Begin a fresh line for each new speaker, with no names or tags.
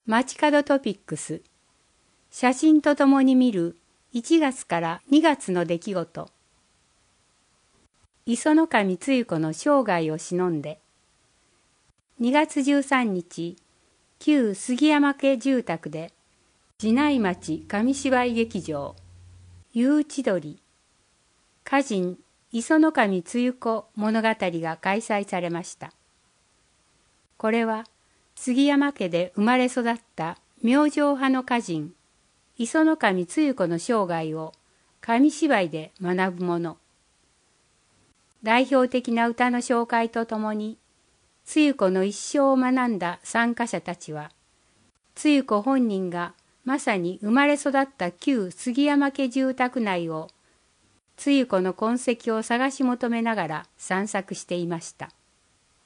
街角トピックス。写真とともに見る1月から2月の出来事。磯の神つゆ子の生涯を偲んで。2月13日、旧杉山家住宅で、寺内町紙芝居劇場、ゆうちどり、歌人磯の神つゆ子物語が開催されました。これは、杉山家で生まれ育った明星派の歌人、磯の神つゆ子の生涯を紙芝居で学ぶもの。代表的な歌の紹介とともに、つゆ子の一生を学んだ参加者たちは、つゆ子本人がまさに生まれ育った旧杉山家住宅内を、つゆ子の痕跡を探し求めながら散策していました。